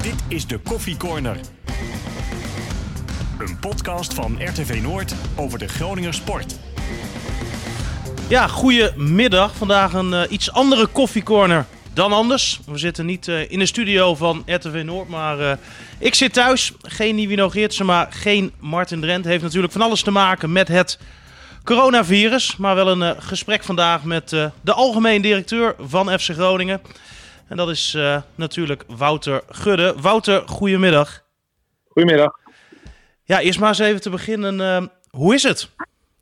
Dit is de Koffie Corner. Een podcast van RTV Noord over de Groninger sport. Ja, goedemiddag. Vandaag een iets andere Koffie Corner dan anders. We zitten niet in de studio van RTV Noord, maar ik zit thuis. Geen Nivino Geertsen, geen Martin Drent. Heeft natuurlijk van alles te maken met het coronavirus. Maar wel een gesprek vandaag met de algemeen directeur van FC Groningen. En dat is natuurlijk Wouter Gudde. Wouter, goedemiddag. Goedemiddag. Ja, eerst maar eens even te beginnen. Hoe is het?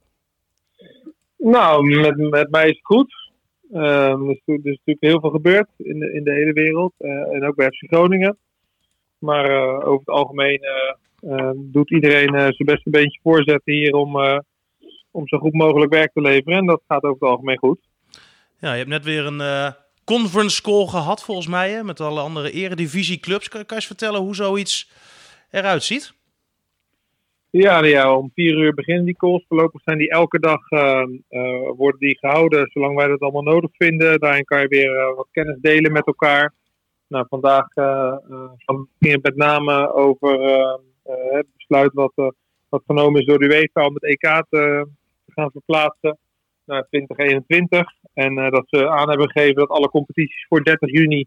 Nou, met mij is het goed. Er is natuurlijk heel veel gebeurd in de hele wereld. En ook bij FC Groningen. Maar over het algemeen doet iedereen zijn beste beentje voorzetten hier om zo goed mogelijk werk te leveren. En dat gaat over het algemeen goed. Ja, je hebt net weer een conference call gehad volgens mij, hè, met alle andere eredivisieclubs. Kan je eens vertellen hoe zoiets eruit ziet? Ja, om 4 uur beginnen die calls. Voorlopig zijn die elke dag worden die gehouden, zolang wij dat allemaal nodig vinden. Daarin kan je weer wat kennis delen met elkaar. Nou, vandaag ging het met name over het besluit wat genomen is door de UEFA om het EK te gaan verplaatsen naar 2021. En dat ze aan hebben gegeven dat alle competities voor 30 juni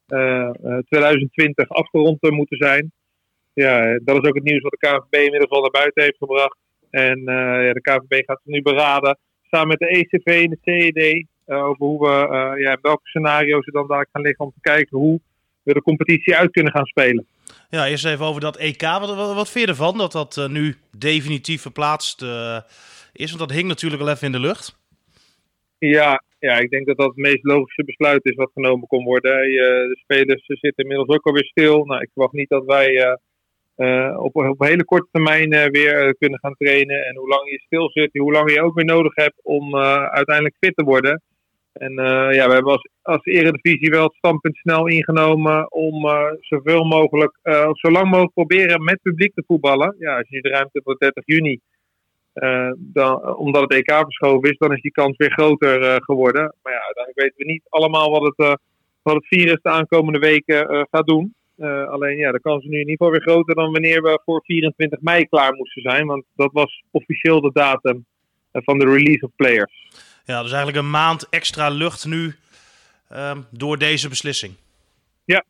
2020 afgerond moeten zijn. Ja, dat is ook het nieuws wat de KNVB inmiddels al naar buiten heeft gebracht. En de KNVB gaat nu beraden, samen met de ECV en de CED, over hoe we, in welke scenario's ze dan daar gaan liggen om te kijken hoe we de competitie uit kunnen gaan spelen. Ja, eerst even over dat EK. Wat vind je ervan dat dat nu definitief verplaatst is? Want dat hing natuurlijk wel even in de lucht. Ja, ik denk dat dat het meest logische besluit is wat genomen kon worden. De spelers zitten inmiddels ook alweer stil. Nou, ik verwacht niet dat wij op een hele korte termijn weer kunnen gaan trainen. En hoe langer je stil zit, hoe langer je ook weer nodig hebt om uiteindelijk fit te worden. En we hebben als eredivisie wel het standpunt snel ingenomen om zoveel mogelijk, of zo lang mogelijk proberen met publiek te voetballen. Ja, als je de ruimte voor 30 juni, omdat het EK verschoven is, dan is die kans weer groter geworden. Maar ja, uiteindelijk weten we niet allemaal wat het virus de aankomende weken gaat doen. Alleen de kans is nu in ieder geval weer groter dan wanneer we voor 24 mei klaar moesten zijn. Want dat was officieel de datum van de release of players. Ja, dus eigenlijk een maand extra lucht nu door deze beslissing. Ja.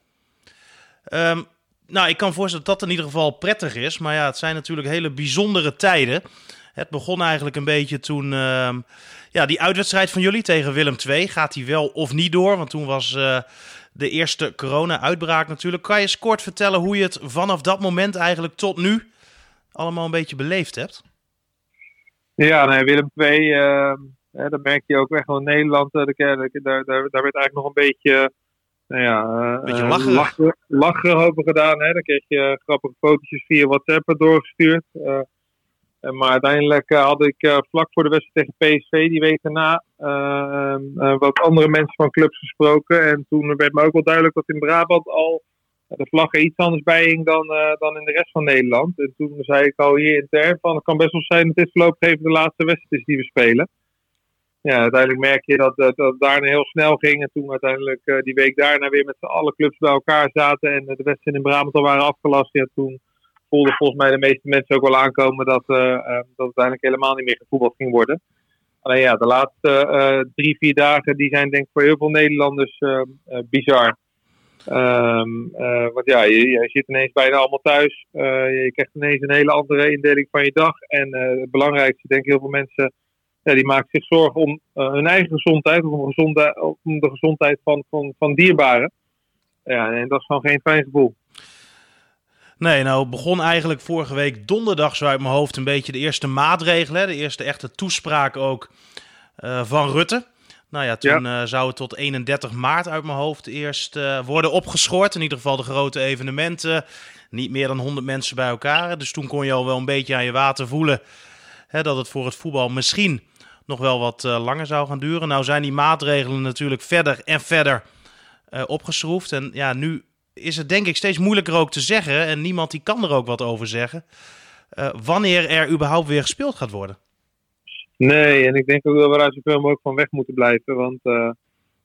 Nou, ik kan voorstellen dat dat in ieder geval prettig is. Maar ja, het zijn natuurlijk hele bijzondere tijden. Het begon eigenlijk een beetje toen die uitwedstrijd van jullie tegen Willem II. Gaat die wel of niet door? Want toen was de eerste corona-uitbraak natuurlijk. Kan je eens kort vertellen hoe je het vanaf dat moment eigenlijk tot nu allemaal een beetje beleefd hebt? Ja, Willem II, dat merk je ook echt wel in Nederland. Daar werd eigenlijk nog een beetje... lachen over gedaan. Hè? Dan kreeg je grappige fotootjes via WhatsApp doorgestuurd. Maar uiteindelijk had ik vlak voor de wedstrijd tegen PSV die week daarna wat andere mensen van clubs gesproken. En toen werd me ook wel duidelijk dat in Brabant al de vlag er iets anders bij hing dan in de rest van Nederland. En toen zei ik al hier intern van het kan best wel zijn dat dit voorlopig even de laatste wedstrijd is die we spelen. Ja, uiteindelijk merk je dat het daarna heel snel ging. En toen uiteindelijk die week daarna weer met z'n allen clubs bij elkaar zaten. En de wedstrijden in Brabant al waren afgelast. Ja, toen voelden volgens mij de meeste mensen ook wel aankomen dat uiteindelijk helemaal niet meer gevoetbald ging worden. Alleen de laatste 3-4 dagen die zijn denk ik voor heel veel Nederlanders bizar. Want je zit ineens bijna allemaal thuis. Je krijgt ineens een hele andere indeling van je dag. En het belangrijkste, denk ik, heel veel mensen... Ja, die maken zich zorgen om hun eigen gezondheid of om de gezondheid van dierbaren. Ja, en dat is gewoon geen fijn gevoel. Nee, nou het begon eigenlijk vorige week donderdag zo uit mijn hoofd een beetje de eerste maatregelen. De eerste echte toespraak ook van Rutte. Nou ja, toen zou het tot 31 maart uit mijn hoofd eerst worden opgeschort. In ieder geval de grote evenementen. Niet meer dan 100 mensen bij elkaar. Dus toen kon je al wel een beetje aan je water voelen dat het voor het voetbal misschien nog wel wat langer zou gaan duren. Nou zijn die maatregelen natuurlijk verder en verder opgeschroefd. En ja, nu is het denk ik steeds moeilijker ook te zeggen. En niemand die kan er ook wat over zeggen. Wanneer er überhaupt weer gespeeld gaat worden. Nee, en ik denk ook dat we daar zoveel mogelijk van weg moeten blijven. Want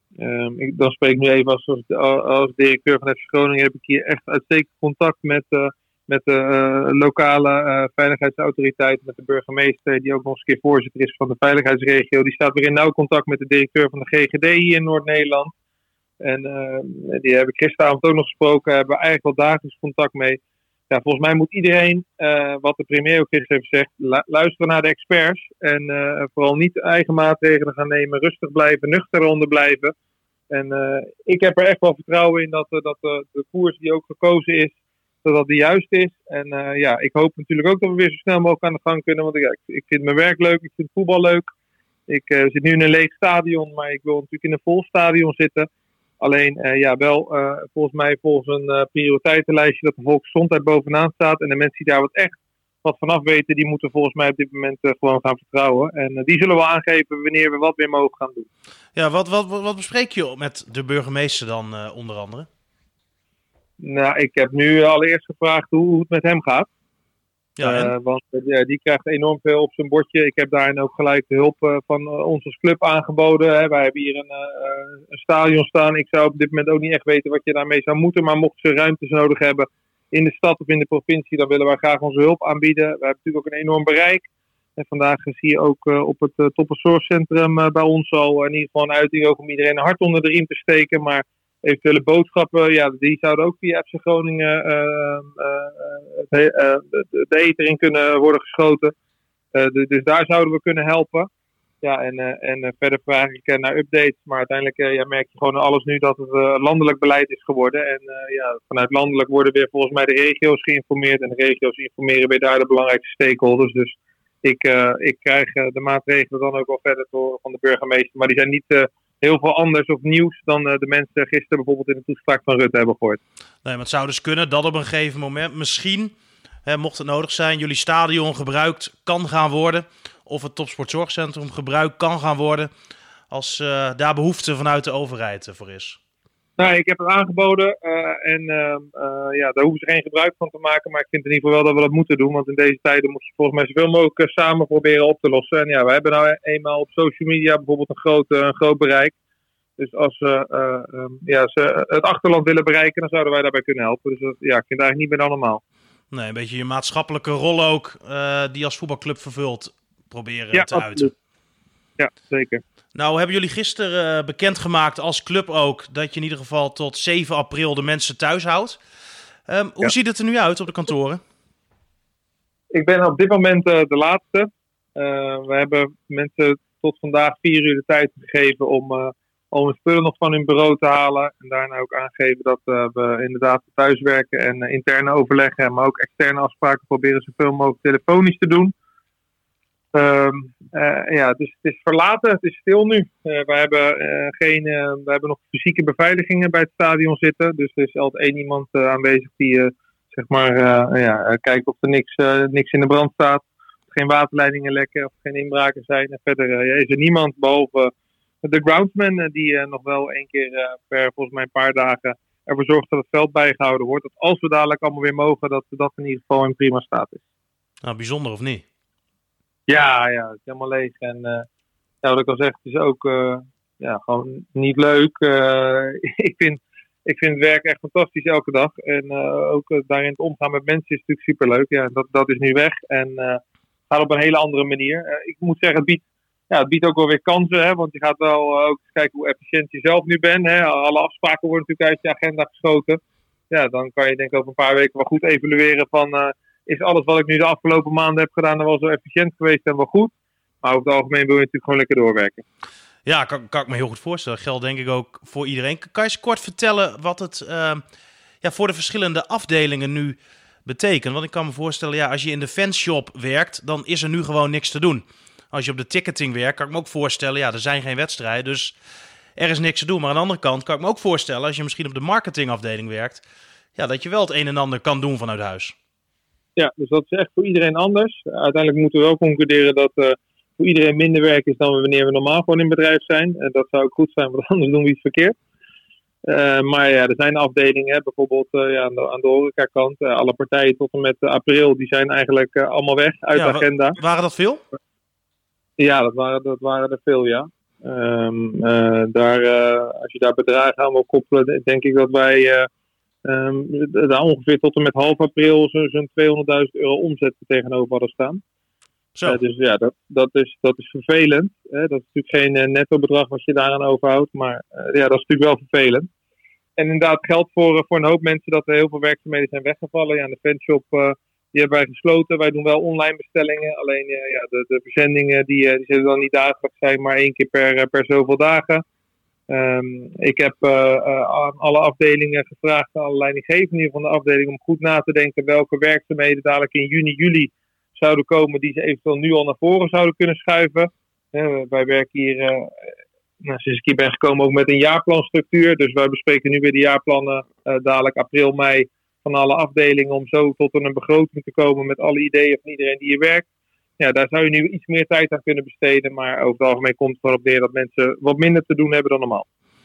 Dan spreek ik nu even als directeur van FC Groningen. Heb ik hier echt uitstekend contact met de lokale veiligheidsautoriteit, met de burgemeester, die ook nog eens een keer voorzitter is van de veiligheidsregio. Die staat weer in nauw contact met de directeur van de GGD hier in Noord-Nederland. En die heb ik gisteravond ook nog gesproken. Hebben we eigenlijk wel dagelijks contact mee. Ja, volgens mij moet iedereen, wat de premier ook gisteren heeft gezegd, luisteren naar de experts. En vooral niet eigen maatregelen gaan nemen. Rustig blijven, nuchter onder blijven. En ik heb er echt wel vertrouwen in dat de koers die ook gekozen is, dat de juiste is. En ik hoop natuurlijk ook dat we weer zo snel mogelijk aan de gang kunnen. Want ik vind mijn werk leuk, ik vind voetbal leuk. Ik zit nu in een leeg stadion, maar ik wil natuurlijk in een vol stadion zitten. Alleen volgens een prioriteitenlijstje dat de volksgezondheid bovenaan staat. En de mensen die daar wat vanaf weten, die moeten volgens mij op dit moment gewoon gaan vertrouwen. En die zullen wel aangeven wanneer we wat weer mogen gaan doen. Ja, wat bespreek je met de burgemeester dan onder andere? Nou, ik heb nu allereerst gevraagd hoe het met hem gaat. Ja, want die krijgt enorm veel op zijn bordje. Ik heb daarin ook gelijk de hulp van ons als club aangeboden. Hè. Wij hebben hier een stadion staan. Ik zou op dit moment ook niet echt weten wat je daarmee zou moeten. Maar mochten ze ruimtes nodig hebben in de stad of in de provincie, dan willen wij graag onze hulp aanbieden. We hebben natuurlijk ook een enorm bereik. En vandaag zie je ook op het topperzorgcentrum bij ons al in ieder geval een uiting ook om iedereen een hart onder de riem te steken. Maar eventuele boodschappen, die zouden ook via FC Groningen de ether in kunnen worden geschoten. Dus daar zouden we kunnen helpen. Ja, en verder vraag ik naar updates. Maar uiteindelijk merk je gewoon alles nu dat het landelijk beleid is geworden. En vanuit landelijk worden weer volgens mij de regio's geïnformeerd. En de regio's informeren weer daar de belangrijkste stakeholders. Dus ik krijg de maatregelen dan ook wel verder van de burgemeester. Maar die zijn niet heel veel anders of nieuws dan de mensen gisteren bijvoorbeeld in de toespraak van Rutte hebben gehoord. Nee, maar het zou dus kunnen dat op een gegeven moment misschien, mocht het nodig zijn, jullie stadion gebruikt kan gaan worden. Of het topsportzorgcentrum gebruikt kan gaan worden als daar behoefte vanuit de overheid voor is. Nou, ik heb het aangeboden daar hoeven ze geen gebruik van te maken. Maar ik vind in ieder geval wel dat we dat moeten doen. Want in deze tijden moet je volgens mij zoveel mogelijk samen proberen op te lossen. En ja, we hebben nou eenmaal op social media bijvoorbeeld een groot bereik. Dus als ze het achterland willen bereiken, dan zouden wij daarbij kunnen helpen. Dus ik vind het eigenlijk niet meer dan normaal. Nee, een beetje je maatschappelijke rol ook die je als voetbalclub vervult proberen te absoluut uiten. Ja, zeker. Nou, hebben jullie gisteren bekendgemaakt als club ook dat je in ieder geval tot 7 april de mensen thuis houdt. Hoe ziet het er nu uit op de kantoren? Ik ben op dit moment de laatste. We hebben mensen tot vandaag 4 uur de tijd gegeven om hun spullen nog van hun bureau te halen. En daarna ook aangegeven dat we inderdaad thuiswerken en interne overleggen, maar ook externe afspraken proberen zoveel mogelijk telefonisch te doen. Dus het is verlaten, het is stil nu. We hebben nog fysieke beveiligingen bij het stadion zitten. Dus er is altijd één iemand aanwezig die kijkt of er niks in de brand staat. Of geen waterleidingen lekken of geen inbraken zijn. En verder is er niemand behalve de groundsman die nog wel 1 keer per volgens mij een paar dagen ervoor zorgt dat het veld bijgehouden wordt. Dat als we dadelijk allemaal weer mogen, dat in ieder geval in prima staat is. Nou, bijzonder of niet? Ja, het is helemaal leeg. En wat ik al zeg, het is ook gewoon niet leuk. Ik vind het werk echt fantastisch elke dag. En ook daarin het omgaan met mensen is natuurlijk superleuk. Ja, dat is nu weg. En gaat op een hele andere manier. Ik moet zeggen, het biedt ook wel weer kansen. Hè, want je gaat wel ook kijken hoe efficiënt je zelf nu bent. Hè. Alle afspraken worden natuurlijk uit je agenda geschoten. Ja, dan kan je denk ik over een paar weken wel goed evalueren van is alles wat ik nu de afgelopen maanden heb gedaan wel zo efficiënt geweest en wel goed. Maar over het algemeen wil je natuurlijk gewoon lekker doorwerken. Ja, kan ik me heel goed voorstellen. Geldt denk ik ook voor iedereen. Kan je eens kort vertellen wat het voor de verschillende afdelingen nu betekent? Want ik kan me voorstellen, als je in de fanshop werkt, dan is er nu gewoon niks te doen. Als je op de ticketing werkt, kan ik me ook voorstellen, er zijn geen wedstrijden, dus er is niks te doen. Maar aan de andere kant kan ik me ook voorstellen, als je misschien op de marketingafdeling werkt, dat je wel het een en ander kan doen vanuit huis. Ja, dus dat is echt voor iedereen anders. Uiteindelijk moeten we wel concluderen dat voor iedereen minder werk is dan wanneer we normaal gewoon in bedrijf zijn. En dat zou ook goed zijn, want anders doen we iets verkeerd. Maar er zijn afdelingen, bijvoorbeeld aan de horecakant. Alle partijen tot en met april, die zijn eigenlijk allemaal weg uit de agenda. Waren dat veel? Ja, dat waren er veel, ja. Als je daar bedragen aan wil koppelen, denk ik dat wij daar ongeveer tot en met half april zo'n €200.000 omzet tegenover hadden staan. Dus ja, dat is vervelend. Dat is natuurlijk geen netto bedrag wat je daaraan overhoudt, maar dat is natuurlijk wel vervelend. En inderdaad geldt voor een hoop mensen dat er heel veel werkzaamheden zijn weggevallen. Ja, de fanshop die hebben wij gesloten. Wij doen wel online bestellingen. Alleen de verzendingen die zullen dan niet dagelijks zijn, maar 1 keer per zoveel dagen. Ik heb aan alle afdelingen gevraagd, aan alle leidinggevenden van de afdeling, om goed na te denken welke werkzaamheden dadelijk in juni, juli zouden komen die ze eventueel nu al naar voren zouden kunnen schuiven. Wij werken hier, sinds ik hier ben gekomen, ook met een jaarplanstructuur. Dus wij bespreken nu weer de jaarplannen dadelijk april, mei van alle afdelingen om zo tot een begroting te komen met alle ideeën van iedereen die hier werkt. Ja, daar zou je nu iets meer tijd aan kunnen besteden. Maar over het algemeen komt het gewoon op neer dat mensen wat minder te doen hebben dan normaal.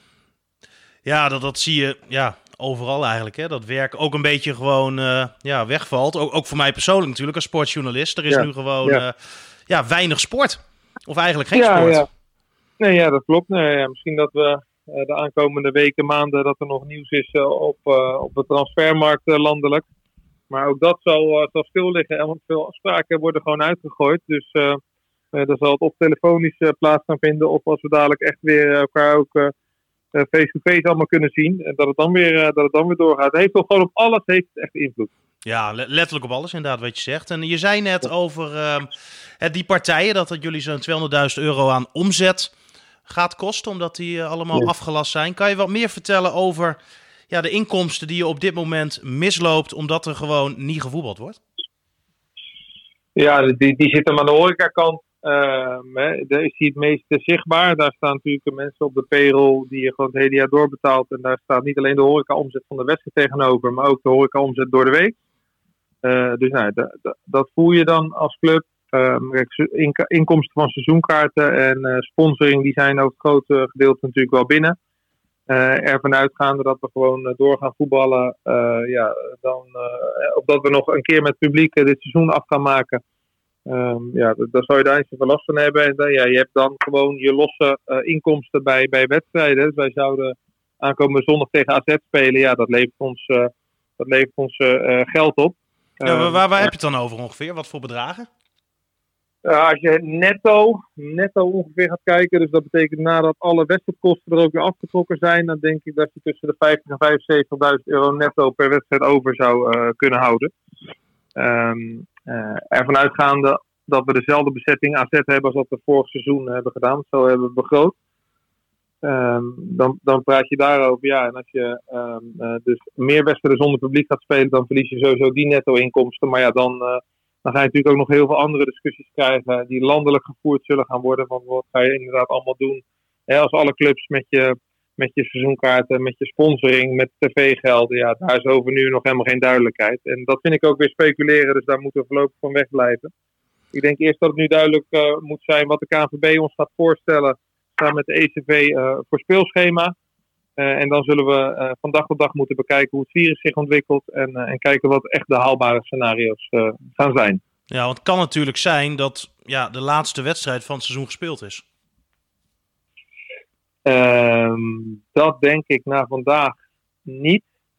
Ja, dat zie je overal eigenlijk. Hè? Dat werk ook een beetje gewoon wegvalt. Ook voor mij persoonlijk natuurlijk als sportjournalist. Er is nu gewoon weinig sport. Of eigenlijk geen sport. Ja. Nee, dat klopt. Misschien dat we de aankomende weken, maanden, dat er nog nieuws is op de transfermarkt landelijk. Maar ook dat zal stil liggen, want veel afspraken worden gewoon uitgegooid. Dus dan zal het of telefonisch plaats gaan vinden, of als we dadelijk echt weer elkaar ook face-to-face allemaal kunnen zien. En dat het dan weer doorgaat. Het heeft toch gewoon op alles heeft het echt invloed. Ja, letterlijk op alles inderdaad wat je zegt. En je zei net over die partijen, dat jullie zo'n €200.000 aan omzet gaat kosten, omdat die allemaal afgelast zijn. Kan je wat meer vertellen over de inkomsten die je op dit moment misloopt, omdat er gewoon niet gevoetbald wordt? Ja, die zitten aan de horecakant. Daar is die het meest zichtbaar. Daar staan natuurlijk de mensen op de payroll die je gewoon het hele jaar doorbetaalt. En daar staat niet alleen de horeca-omzet van de wedstrijd tegenover, maar ook de horeca-omzet door de week. Dus dat voel je dan als club. Inkomsten van seizoenkaarten en sponsoring, die zijn over het grote gedeelte natuurlijk wel binnen. Ervan uitgaande dat we gewoon door gaan voetballen. Opdat we nog een keer met het publiek dit seizoen af gaan maken. Daar zou je daar niet zoveel last van hebben. En je hebt dan gewoon je losse inkomsten bij wedstrijden. Dus wij zouden aankomende zondag tegen AZ spelen. Ja, dat levert ons geld op. Waar heb je het dan over ongeveer? Wat voor bedragen? Als je netto ongeveer gaat kijken, dus dat betekent nadat alle wedstrijdkosten er ook weer afgetrokken zijn, dan denk ik dat je tussen de €50.000 en €75.000 netto per wedstrijd over zou kunnen houden. Ervan uitgaande dat we dezelfde bezetting AZ hebben als dat we vorig seizoen hebben gedaan, zo hebben we begroot. Dan praat je daarover. Ja, en als je dus meer wedstrijden zonder publiek gaat spelen, dan verlies je sowieso die netto-inkomsten. Maar ja, dan ga je natuurlijk ook nog heel veel andere discussies krijgen die landelijk gevoerd zullen gaan worden. Want wat ga je inderdaad allemaal doen als alle clubs met je seizoenkaarten, met je sponsoring, met tv-gelden. Ja, daar is over nu nog helemaal geen duidelijkheid. En dat vind ik ook weer speculeren, dus daar moeten we voorlopig van wegblijven. Ik denk eerst dat het nu duidelijk moet zijn wat de KNVB ons gaat voorstellen samen met de ECV voor speelschema. En dan zullen we van dag tot dag moeten bekijken hoe het virus zich ontwikkelt en kijken wat echt de haalbare scenario's gaan zijn. Ja, want het kan natuurlijk zijn dat de laatste wedstrijd van het seizoen gespeeld is. Dat denk ik na vandaag niet.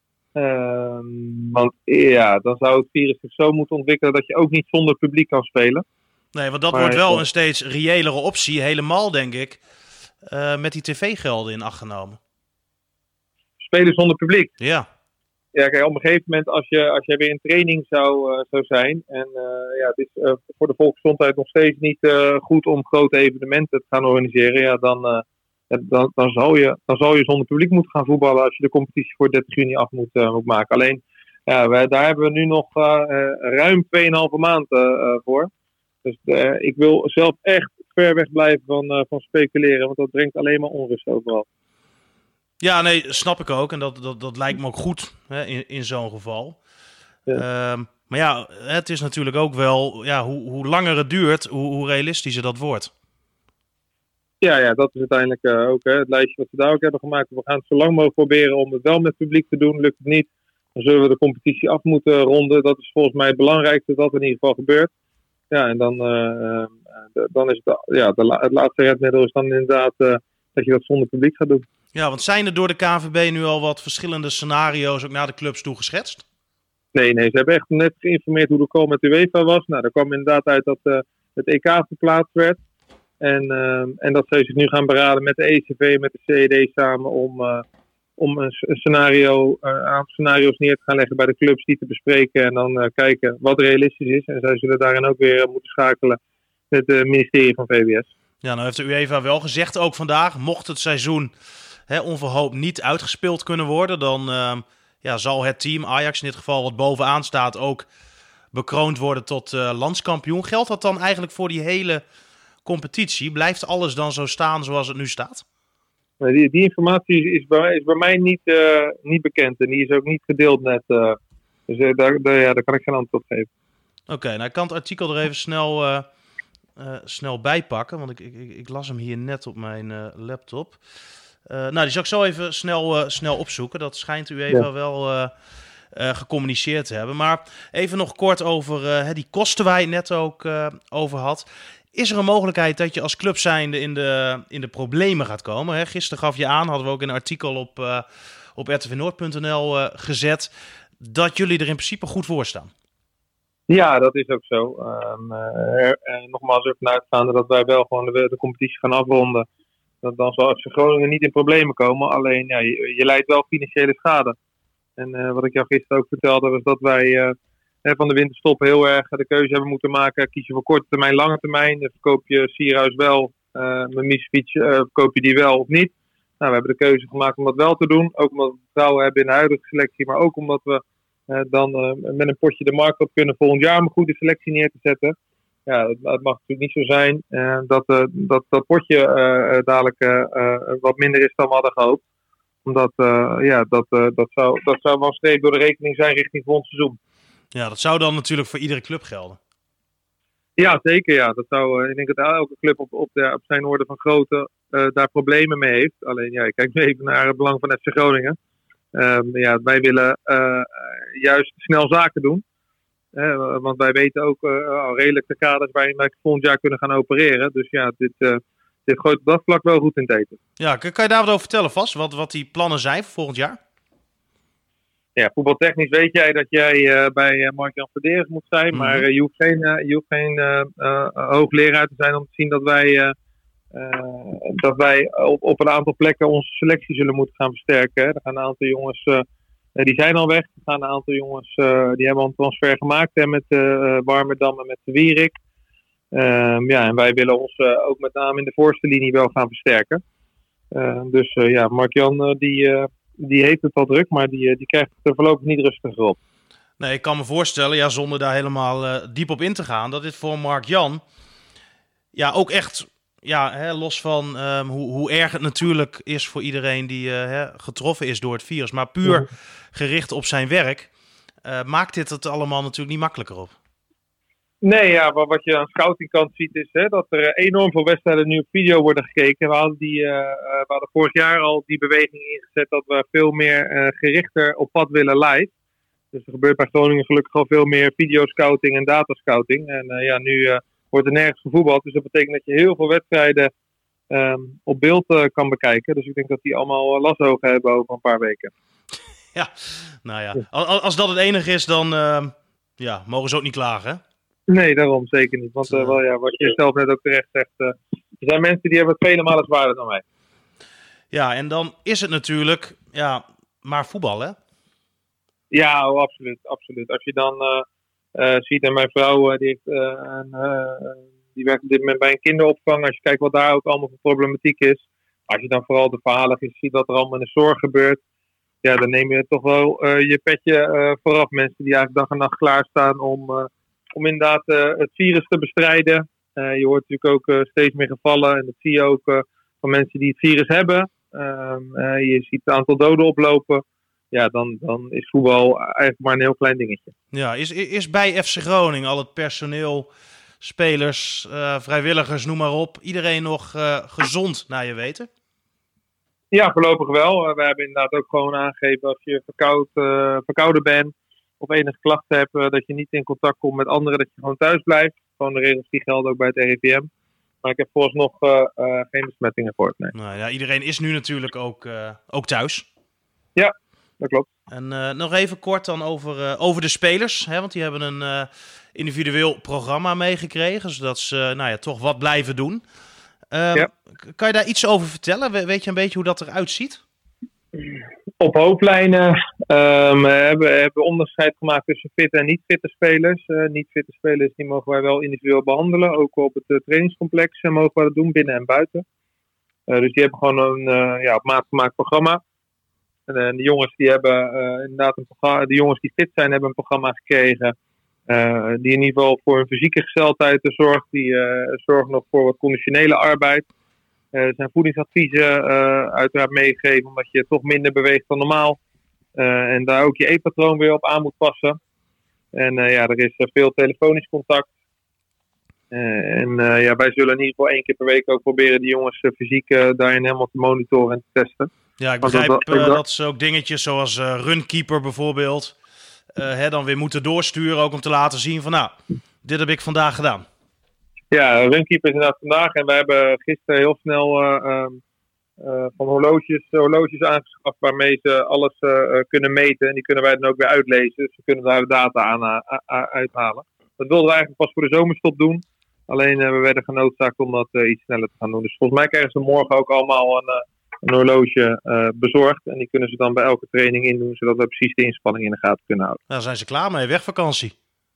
Want dan zou het virus zich zo moeten ontwikkelen dat je ook niet zonder publiek kan spelen. Nee, want dat wordt wel een steeds reëlere optie, helemaal denk ik, met die tv-gelden in acht genomen. Spelen zonder publiek? Ja. Ja, kijk, op een gegeven moment als je weer in training zou zijn en het is voor de volksgezondheid nog steeds niet goed om grote evenementen te gaan organiseren, dan zal je zonder publiek moeten gaan voetballen als je de competitie voor 30 juni af moet maken. Alleen, daar hebben we nu nog ruim 2,5 maand voor. Dus ik wil zelf echt ver weg blijven van speculeren, want dat brengt alleen maar onrust overal. Ja, nee, snap ik ook. En dat lijkt me ook goed in zo'n geval. Ja. Maar het is natuurlijk ook wel, hoe langer het duurt, hoe realistischer dat wordt. Ja, dat is uiteindelijk ook het lijstje wat we daar ook hebben gemaakt. We gaan het zo lang mogelijk proberen om het wel met publiek te doen. Lukt het niet, dan zullen we de competitie af moeten ronden. Dat is volgens mij het belangrijkste dat in ieder geval gebeurt. Ja, en dan is het laatste redmiddel is dan inderdaad dat je dat zonder publiek gaat doen. Ja, want zijn er door de KNVB nu al wat verschillende scenario's ook naar de clubs toe geschetst? Nee, ze hebben echt net geïnformeerd hoe de call met de UEFA was. Nou, daar kwam inderdaad uit dat het EK verplaatst werd. En dat ze zich nu gaan beraden met de ECV, met de CED samen om een aantal scenario's neer te gaan leggen bij de clubs, die te bespreken en dan kijken wat realistisch is. En zij zullen daarin ook weer moeten schakelen met het ministerie van VWS. Ja, nou heeft de UEFA wel gezegd ook vandaag, mocht het seizoen onverhoopt niet uitgespeeld kunnen worden, dan zal het team, Ajax in dit geval wat bovenaan staat, ook bekroond worden tot landskampioen. Geldt dat dan eigenlijk voor die hele competitie? Blijft alles dan zo staan zoals het nu staat? Die informatie is bij mij niet bekend en die is ook niet gedeeld net. Dus daar kan ik geen antwoord op geven. Oké, nou ik kan het artikel er even snel bijpakken, want ik las hem hier net op mijn laptop. Die zal ik zo even snel opzoeken. Dat schijnt u even wel gecommuniceerd te hebben. Maar even nog kort over die kosten waar je het net ook over had. Is er een mogelijkheid dat je als club zijnde in de problemen gaat komen? Hè? Gisteren gaf je aan, hadden we ook in een artikel op rtvnoord.nl gezet, dat jullie er in principe goed voor staan. Ja, dat is ook zo. Nogmaals, ervan uitgaande dat wij wel gewoon de competitie gaan afronden. Dan zal FC Groningen niet in problemen komen. Alleen, je leidt wel financiële schade. En wat ik jou gisteren ook vertelde, was dat wij van de winterstop heel erg de keuze hebben moeten maken. Kies je voor korte termijn, lange termijn. Dan verkoop je Sierhuis wel, Mimicevic verkoop je die wel of niet. Nou, we hebben de keuze gemaakt om dat wel te doen. Ook omdat we vertrouwen hebben in de huidige selectie. Maar ook omdat we dan met een potje de markt op kunnen volgend jaar om een goede selectie neer te zetten. Ja, het mag natuurlijk niet zo zijn dat potje dadelijk wat minder is dan we hadden gehoopt. Omdat dat zou wel een streep door de rekening zijn richting volgend seizoen. Ja, dat zou dan natuurlijk voor iedere club gelden. Ja, zeker. Ja. Dat zou, ik denk dat elke club op zijn orde van grootte daar problemen mee heeft. Alleen, ik kijk nu even naar het belang van FC Groningen. Wij willen juist snel zaken doen. Want wij weten ook al redelijk de kaders waarin wij volgend jaar kunnen gaan opereren. Dus dit gooit op dat vlak wel goed in het eten. Ja, kan je daar wat over vertellen vast? Wat die plannen zijn voor volgend jaar? Ja, voetbaltechnisch weet jij dat jij bij Mark-Jan Verderes moet zijn. Mm-hmm. Maar je hoeft geen hoogleraar te zijn om te zien dat wij op een aantal plekken onze selectie zullen moeten gaan versterken. Hè. Er gaan een aantal jongens, die zijn al weg. Er gaan een aantal jongens, die hebben al een transfer gemaakt met Warmerdam en met de Wierik. En wij willen ons ook met name in de voorste linie wel gaan versterken. Mark-Jan die heeft het al druk, maar die krijgt het er voorlopig niet rustiger op. Nee, ik kan me voorstellen, zonder daar helemaal diep op in te gaan, dat dit voor Mark-Jan ook echt, los van hoe erg het natuurlijk is voor iedereen die getroffen is door het virus, maar puur gericht op zijn werk, maakt dit het allemaal natuurlijk niet makkelijker op. Nee, maar wat je aan de scoutingkant ziet is dat er enorm veel wedstrijden nu op video worden gekeken. We hadden vorig jaar al die beweging ingezet dat we veel meer gerichter op pad willen live. Dus er gebeurt bij Groningen gelukkig al veel meer videoscouting en datascouting. En nu wordt er nergens gevoetbald. Dus dat betekent dat je heel veel wedstrijden op beeld kan bekijken. Dus ik denk dat die allemaal lasogen hebben over een paar weken. Ja, nou ja. Als dat het enige is, dan mogen ze ook niet klagen, hè? Nee, daarom zeker niet. Want wat je zelf net ook terecht zegt, er zijn mensen die hebben het vele malen zwaarder dan wij. Ja, en dan is het natuurlijk maar voetbal, hè? Ja, absoluut. Als je dan ziet, en mijn vrouw die werkt op dit moment bij een kinderopvang. Als je kijkt wat daar ook allemaal voor problematiek is. Als je dan vooral de verhalen ziet wat er allemaal in de zorg gebeurt. Ja, dan neem je toch wel je petje vooraf. Mensen die eigenlijk dag en nacht klaarstaan om inderdaad het virus te bestrijden. Je hoort natuurlijk ook steeds meer gevallen. En dat zie je ook van mensen die het virus hebben. Je ziet het aantal doden oplopen. Ja, dan is voetbal eigenlijk maar een heel klein dingetje. Ja, is bij FC Groningen al het personeel, spelers, vrijwilligers, noem maar op, iedereen nog gezond naar je weten? Ja, voorlopig wel. We hebben inderdaad ook gewoon aangegeven als je verkouden bent of enige klachten hebt, dat je niet in contact komt met anderen, dat je gewoon thuis blijft. Gewoon de regels die gelden ook bij het RIVM. Maar ik heb vooralsnog geen besmettingen gehoord. Nee. Nou ja, iedereen is nu natuurlijk ook thuis. Ja, dat klopt. En nog even kort dan over de spelers. Hè, want die hebben een individueel programma meegekregen. Zodat ze toch wat blijven doen. Kan je daar iets over vertellen? Weet je een beetje hoe dat eruit ziet? Op hoofdlijnen we hebben onderscheid gemaakt tussen fitte en niet-fitte spelers. Niet-fitte spelers die mogen wij wel individueel behandelen. Ook op het trainingscomplex mogen we dat doen, binnen en buiten. Dus die hebben gewoon een op maat gemaakt programma. En de jongens die hebben inderdaad een programma. De jongens die fit zijn, hebben een programma gekregen. Die in ieder geval voor hun fysieke gesteldheid zorgt. Die zorgen nog voor wat conditionele arbeid. Er zijn voedingsadviezen uiteraard meegegeven, omdat je toch minder beweegt dan normaal. En daar ook je eetpatroon weer op aan moet passen. En er is veel telefonisch contact. Wij zullen in ieder geval 1 keer per week ook proberen die jongens fysiek daarin helemaal te monitoren en te testen. Ja, ik begrijp dat ze ook dingetjes zoals runkeeper bijvoorbeeld dan weer moeten doorsturen, ook om te laten zien van dit heb ik vandaag gedaan. Ja, runkeeper is inderdaad vandaag. En we hebben gisteren heel snel van horloges aangeschaft waarmee ze alles kunnen meten. En die kunnen wij dan ook weer uitlezen. Dus we kunnen daar de data aan uithalen. Dat wilden we eigenlijk pas voor de zomerstop doen. Alleen we werden genoodzaakt om dat iets sneller te gaan doen. Dus volgens mij krijgen ze morgen ook allemaal een horloge bezorgd. En die kunnen ze dan bij elke training indoen, zodat we precies de inspanning in de gaten kunnen houden. Nou, zijn ze klaar mee, wegvakantie.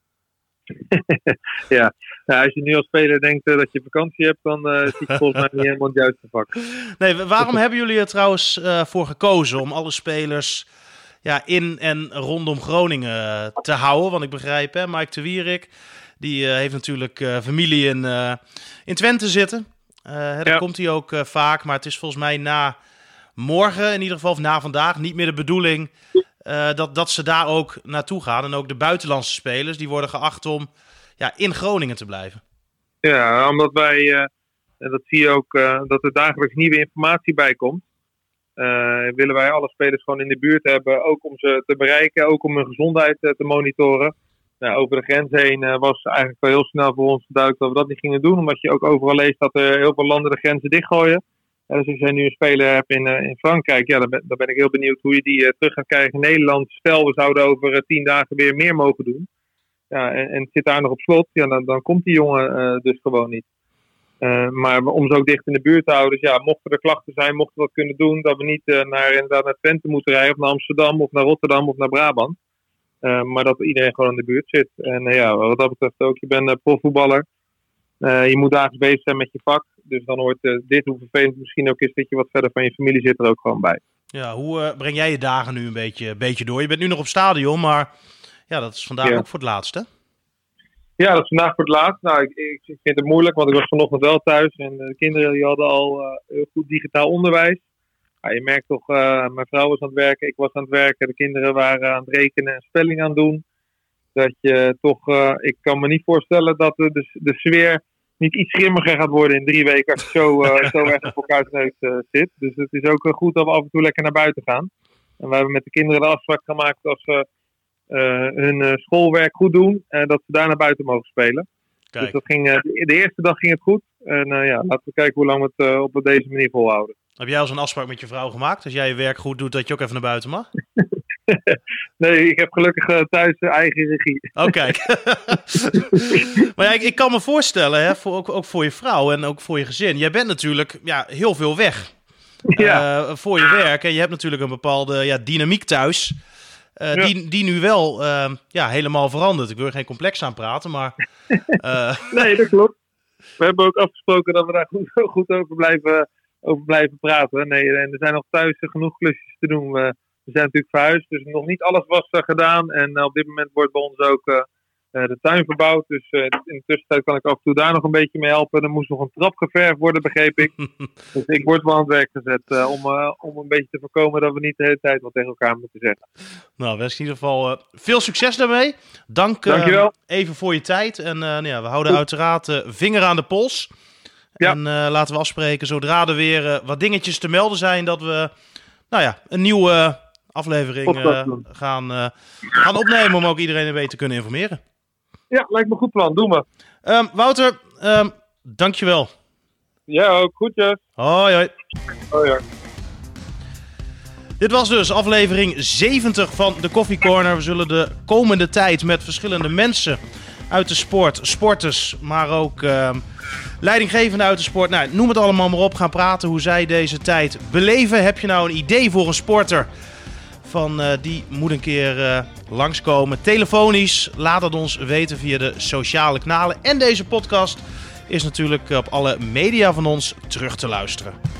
Ja, als je nu als speler denkt dat je vakantie hebt, dan zit je volgens mij niet helemaal in het juiste vak. Nee, waarom hebben jullie er trouwens voor gekozen om alle spelers in en rondom Groningen te houden? Want ik begrijp, Mike de Wierik, die heeft natuurlijk familie in Twente zitten. Daar komt hij ook vaak, maar het is volgens mij na morgen, in ieder geval, of na vandaag, niet meer de bedoeling dat ze daar ook naartoe gaan. En ook de buitenlandse spelers, die worden geacht om in Groningen te blijven. Ja, omdat wij, dat zie je ook, dat er dagelijks nieuwe informatie bij komt. Willen wij alle spelers gewoon in de buurt hebben, ook om ze te bereiken, ook om hun gezondheid te monitoren. Over de grens heen was eigenlijk wel heel snel voor ons duidelijk dat we dat niet gingen doen. Omdat je ook overal leest dat er heel veel landen de grenzen dichtgooien. Dus als je nu een speler hebt in Frankrijk, dan ben ik heel benieuwd hoe je die terug gaat krijgen in Nederland. Stel, we zouden over 10 dagen weer meer mogen doen. En het zit daar nog op slot, dan komt die jongen dus gewoon niet. Maar om ze ook dicht in de buurt te houden, dus mochten er klachten zijn, mochten we dat kunnen doen. Dat we niet naar Twente moeten rijden, of naar Amsterdam, of naar Rotterdam, of naar Brabant. Maar dat iedereen gewoon in de buurt zit. En wat dat betreft ook, je bent profvoetballer. Je moet dagelijks bezig zijn met je vak. Dus dan hoort dit, hoe vervelend misschien ook is, dat je wat verder van je familie zit er ook gewoon bij. Ja, hoe breng jij je dagen nu een beetje door? Je bent nu nog op stadion, maar dat is vandaag ook voor het laatst, hè? Ja, dat is vandaag voor het laatst. Nou, ik vind het moeilijk, want ik was vanochtend wel thuis. En de kinderen die hadden al heel goed digitaal onderwijs. Je merkt toch, mijn vrouw was aan het werken, ik was aan het werken. De kinderen waren aan het rekenen en spelling aan het doen. Dat je toch, ik kan me niet voorstellen dat de sfeer niet iets grimmiger gaat worden in 3 weken als je zo erg op elkaars neus zit. Dus het is ook goed dat we af en toe lekker naar buiten gaan. En we hebben met de kinderen de afspraak gemaakt als ze hun schoolwerk goed doen, dat ze daar naar buiten mogen spelen. Kijk. Dus dat ging, de eerste dag ging het goed. En laten we kijken hoe lang we het op deze manier volhouden. Heb jij al zo'n afspraak met je vrouw gemaakt? Als jij je werk goed doet, dat je ook even naar buiten mag? Nee, ik heb gelukkig thuis eigen regie. Oh, kijk. Maar ik kan me voorstellen, hè, ook voor je vrouw en ook voor je gezin. Jij bent natuurlijk heel veel weg voor je werk. En je hebt natuurlijk een bepaalde dynamiek thuis. Die nu wel helemaal verandert. Ik wil er geen complex aan praten, maar... Nee, dat klopt. We hebben ook afgesproken dat we daar goed over blijven praten. Nee, en er zijn nog thuis genoeg klusjes te doen. We zijn natuurlijk verhuisd, dus nog niet alles was gedaan. En op dit moment wordt bij ons ook de tuin verbouwd. Dus in de tussentijd kan ik af en toe daar nog een beetje mee helpen. Er moest nog een trap geverfd worden, begreep ik. Dus ik word wel aan het werk gezet om een beetje te voorkomen dat we niet de hele tijd wat tegen elkaar moeten zeggen. Nou, wens in ieder geval veel succes daarmee. Dankjewel. Even voor je tijd. En we houden uiteraard vinger aan de pols. Ja. En laten we afspreken zodra er weer wat dingetjes te melden zijn dat we een nieuwe aflevering gaan opnemen om ook iedereen een beetje te kunnen informeren. Ja, lijkt me een goed plan. Doen we. Wouter, dankjewel Ja, ook. Groetjes. Hoi, hoi. Hoi, hoi. Dit was dus aflevering 70 van de Koffie Corner. We zullen de komende tijd met verschillende mensen uit de sport, sporters, maar ook leidinggevenden uit de sport. Nou, noem het allemaal maar op, gaan praten hoe zij deze tijd beleven. Heb je nou een idee voor een sporter van die moet een keer langskomen? Telefonisch, laat het ons weten via de sociale kanalen. En deze podcast is natuurlijk op alle media van ons terug te luisteren.